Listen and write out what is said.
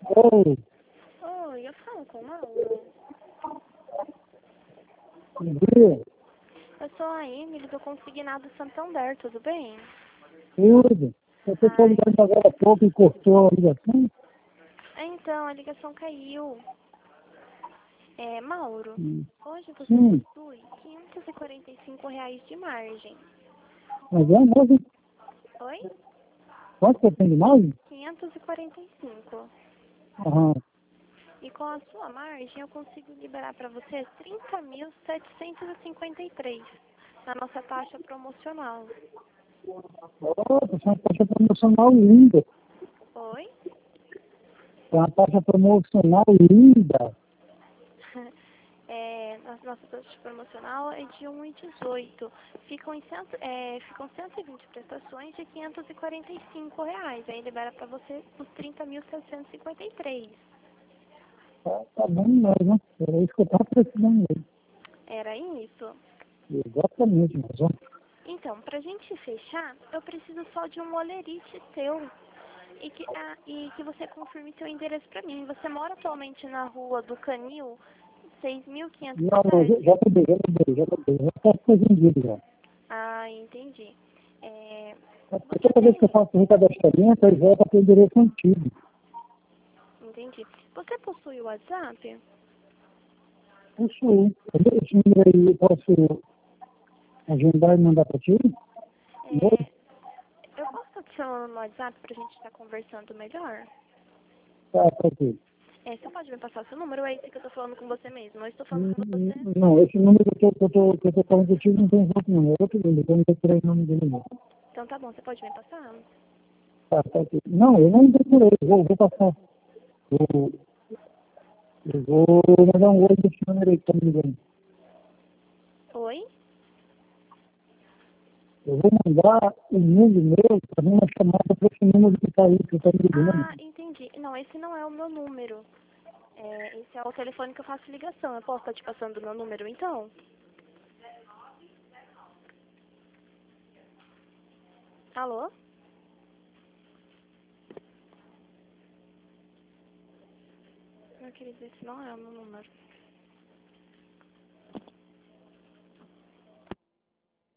Oi, Oi, eu falo com o Mauro. bom dia. Eu sou a Emily do Consignado Santander, tudo bem? Tudo. Eu estou Ai, ligando agora há pouco e cortou a ligação. então, a ligação caiu. Mauro, Hum. hoje você Sim, possui R$ 545 de margem. mas é mesmo? Oi? Quanto você tem de margem? 545. Aham. E com a sua margem eu consigo liberar para você 30.753 na nossa taxa promocional. Opa, essa é uma taxa promocional linda. Oi? É uma taxa promocional linda. A nossa taxa promocional é de 1,18. Ficam 120 prestações de R$ 545. Aí libera para você os 30.753. Tá bom mesmo. Era isso que eu estava precisando mesmo. Era isso? Exatamente, mas ó. Então, pra gente fechar, eu preciso só de um olerite seu e que você confirme seu endereço pra mim. Você mora atualmente na rua do Canil, Não, não, 6.507? já mudei. Já está vendido já. Ah, entendi. É, Porque você toda vez que eu tem... faço o recadastramento, aí volta para o endereço antigo. Entendi. Você possui o WhatsApp? Isso, esse número aí eu posso agendar e mandar para ti? Oi? É, eu posso te chamar no WhatsApp pra gente estar conversando melhor? Tá, para ti. Você pode me passar seu número ou é esse que eu tô falando com você mesmo? Eu estou falando com você. Não, esse número que eu tô falando contigo não tem outro número, é outro número, eu não decorei o nome dele não. Então tá bom, você pode me passar? Tá aqui. Não, eu não decorei, vou passar. Vou, eu vou mandar um oi desse número aí que tá me ligando. Oi? Eu vou mandar o número meu para uma chamada para esse número que tá aí, que tá me ligando. Ah, entendi. Não, esse não é o meu número. Esse é o telefone que eu faço ligação. Eu posso estar te passando o meu número, então? Alô? Meu querido, esse não é o meu número.